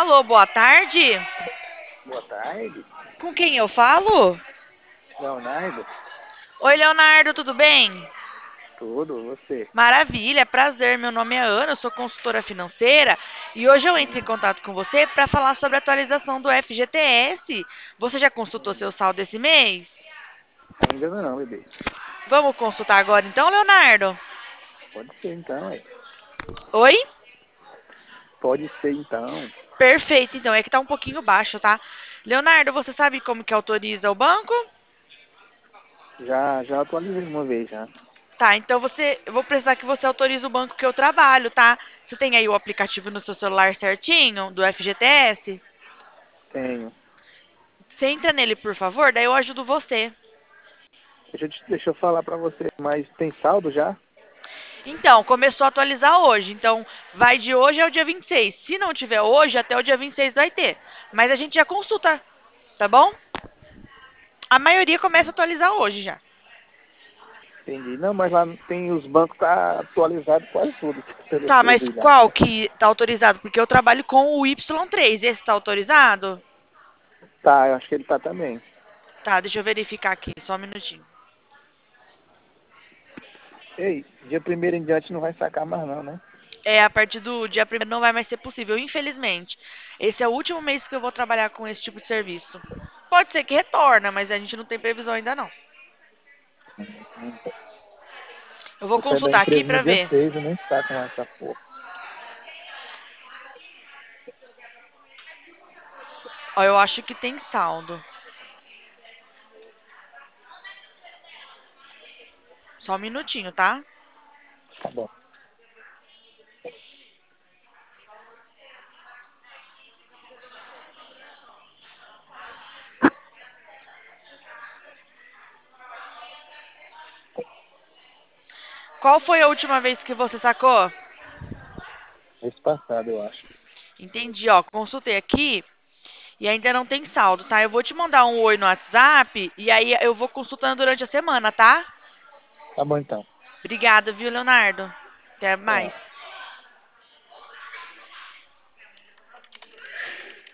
Alô, boa tarde. Boa tarde, Com quem eu falo? Leonardo. Oi, Leonardo, tudo bem? Tudo, você? Maravilha, prazer. Meu nome é Ana, eu sou consultora financeira e hoje eu entro em Hum, contato com você para falar sobre a atualização do FGTS. Você já consultou seu saldo esse mês? ainda não, bebê. Vamos consultar agora então, Leonardo? Pode ser então, é. Oi? Pode ser então. Perfeito, então é que tá um pouquinho baixo, tá? Leonardo, você sabe como que autoriza o banco? Já atualizei uma vez já. Tá, então eu vou precisar que você autorize o banco que eu trabalho, tá? Você tem aí o aplicativo no seu celular certinho, do FGTS? Tenho. Você entra nele, por favor, daí eu ajudo você. Deixa eu falar pra você, mas tem saldo já? Então, começou a atualizar hoje. Então, vai de hoje ao dia 26. Se não tiver hoje, até o dia 26 vai ter. Mas a gente já consulta, tá bom? A maioria começa a Hum, atualizar hoje já. Entendi. Não, mas lá tem os bancos tá atualizado quase tudo, pelo Tá, que eu mas vi lá. qual que tá autorizado? Porque eu trabalho com o Y3. Esse tá autorizado? Tá, eu acho que ele tá também. Tá, deixa eu verificar aqui, só um minutinho. Ei, dia primeiro em diante não vai sacar mais não, né? É, a partir do dia 1º não vai mais ser possível, infelizmente. Esse é o último mês que eu vou trabalhar com esse tipo de serviço. Pode ser que retorna, mas a gente não tem previsão ainda não. Hum. Eu vou Eu saí da consultar aqui empresa no pra dia ver. 6, eu nem saco mais essa porra. Ó, eu acho que tem saldo. Só um minutinho, tá? Tá bom. Qual foi a última vez que você sacou? Mês passado, eu acho. Entendi, ó. Consultei aqui e ainda não tem saldo, tá? Eu vou te mandar um oi no WhatsApp e aí eu vou consultando durante a semana, tá? Tá bom então. Obrigada, viu, Leonardo? Até mais. Tchau.